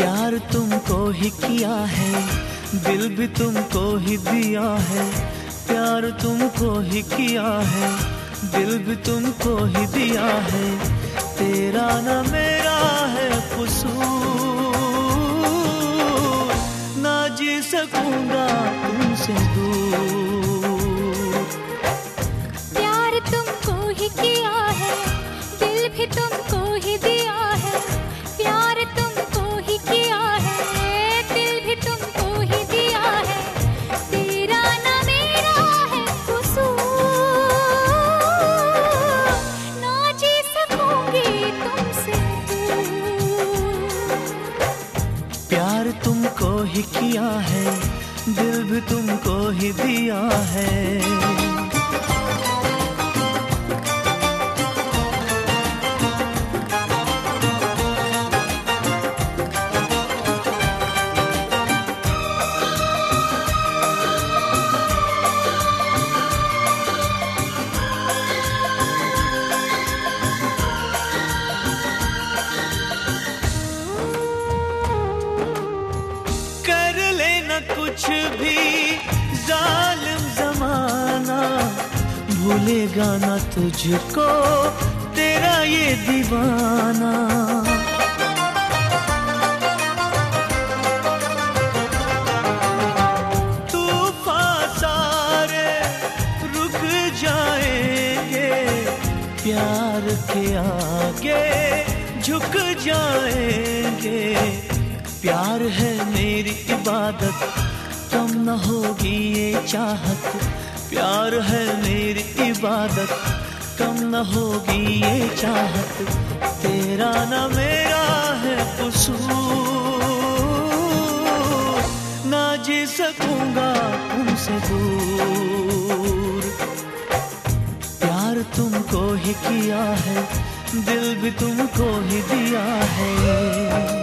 प्यार तुमको ही किया है, दिल भी तुमको ही दिया है। प्यार तुमको ही किया है, दिल भी तुमको ही दिया है। तेरा ना मेरा है कसूर, ना जी सकूंगा तुमसे दूर। प्यार तुमको ही किया है, दिल भी तुमको ही दिया है। प्यार तुमको ही किया है, दिल भी तुमको ही दिया है। तेरा ना मेरा है कसूर, ना जी सकूंगी तुमसे दूर। प्यार तुमको ही किया है, दिल भी तुमको ही दिया है। कुछ भी जालिम ज़माना भूलेगा ना तुझको तेरा ये दीवाना। तूफ़ान सारे रुक जाएंगे, प्यार के आगे झुक जाएंगे। प्यार है मेरी इबादत, कम न होगी ये चाहत। प्यार है मेरी इबादत, कम न होगी ये चाहत। तेरा न मेरा है कसूर, ना जी सकूंगा तुमसे दूर। प्यार तुमको ही किया है, दिल भी तुमको ही दिया है।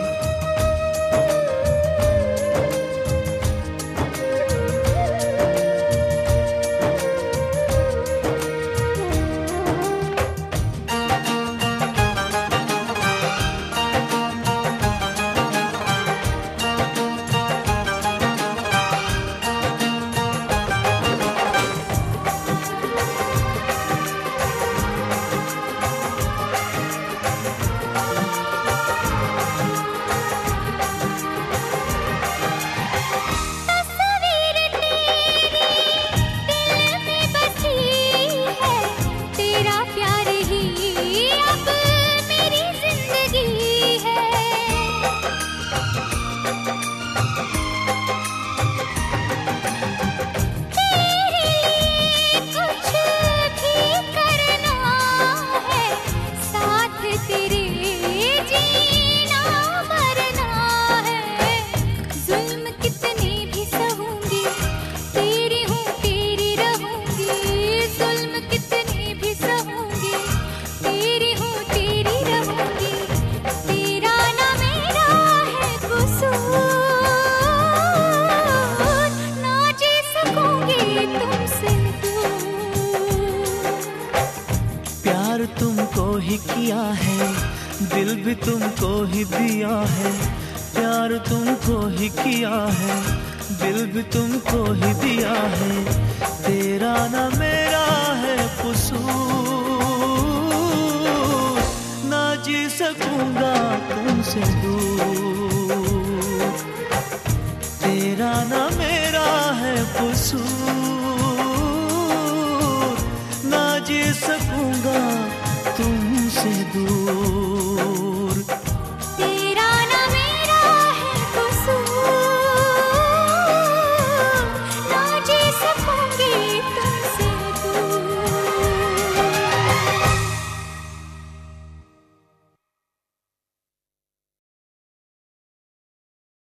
तुमको ही किया है, दिल भी तुमको ही दिया है। प्यार तुमको ही किया है, दिल भी तुमको ही दिया है। तेरा ना मेरा है कसूर, ना जी सकूंगा तुमसे दूर। तेरा ना मेरा है कसूर, ना जी सकूंगा तुमसे दूर।